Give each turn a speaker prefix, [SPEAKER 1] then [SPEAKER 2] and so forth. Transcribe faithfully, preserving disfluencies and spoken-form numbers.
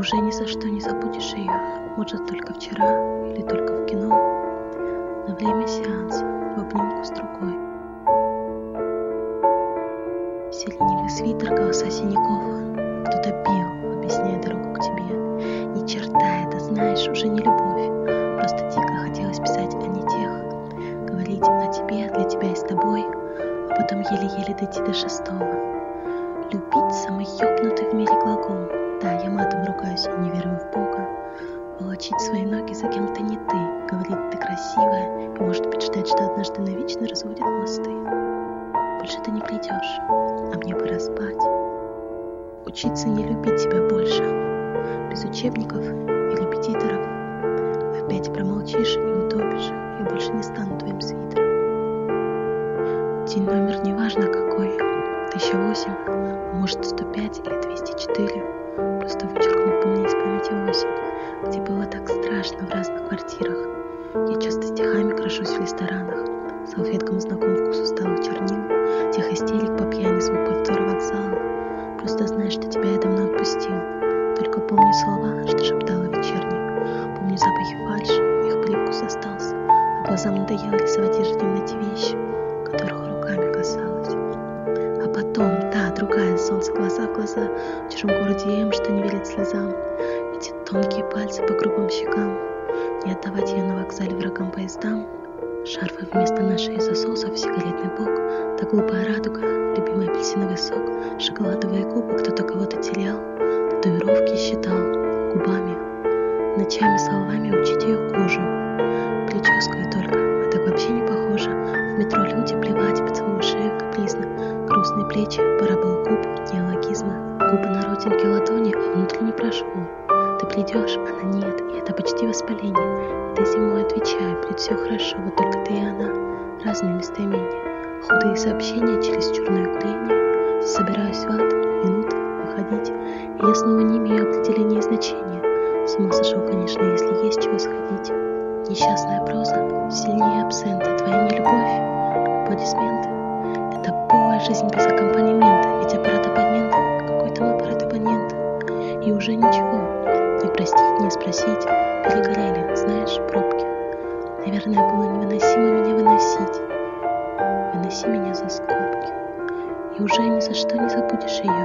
[SPEAKER 1] уже ни за что не забудешь ее. Может, только вчера или только в кино. На время сеанса в обнимку с другой. Сиреневый свитер, голоса синяков. Кто-то пил, объясняя дорогу к тебе. Ни черта это, знаешь, уже не любовь. Просто дико хотелось писать о не тех. Говорить о тебе, для тебя и с тобой. А потом еле-еле дойти до шестого. Любить самый ёбнутый в мире глагол. Да, я матом ругаюсь и не верю в Бога. Волочить свои ноги за кем-то не ты. Говорить ты красивая и, может быть, ждать, что однажды навечно разводят мосты. Больше ты не придешь, а мне пора спать. Учиться не любить тебя больше. Без учебников и репетиторов. Опять промолчишь и утопишь. Я больше не стану твоим свитером. День номер неважно какой. Тысяча восемь, а может сто пять или двести четыре. Просто вычеркнут по мне из памяти осень, где было так страшно в разных квартирах. Я часто стихами крошусь в ресторанах, салфеткам знаком вкус усталых чернил, тех истерик по пьяни, звук повтора вокзала. Просто знаешь, что тебя я давно отпустил. Только помню слова, что шептала вечерних. Помню запахи фальши, их привкус остался. А глазам надоело рисовать ежедневно те вещи, которых руками касалась. А потом, да, другая, солнце глаза в глаза, в чужом городе М, что не верит слезам. Эти тонкие пальцы по грубым щекам. Не отдавать ее на вокзале врагам поездам. Шарфы вместо нашей засосов, сигаретный бок. Та глупая радуга, любимый апельсиновый сок. Шоколадовые губы, кто-то кого-то терял. Татуировки считал губами. Ночами словами учить ее кожу. Прическу и только, а так вообще не похоже. В метро люди плевать, поцелуй шею капризно. Грустные плечи, пора был губ, неологизмы. Губы на родинке ладони, а внутренне прошу. Ты придешь, она нет, и это почти воспаление. Этой зимой отвечаю, будет все хорошо, вот только ты и она. Разные местоимения. Худые сообщения через черное курение. Собираюсь в ад, минуты, выходить. И я снова не имею определения и значения. С ума сошел, конечно, если есть чего сходить. Несчастная проза, сильнее абсента. Твоя нелюбовь, аплодисменты. Это полая жизнь без аккомпанемента. Ведь аппарат абонента, какой там аппарат абонента. И уже ничего, не простить, не спросить. Перегорели, знаешь, пробки. Наверное, было невыносимо меня выносить. Выноси меня за скобки. И уже ни за что не забудешь ее.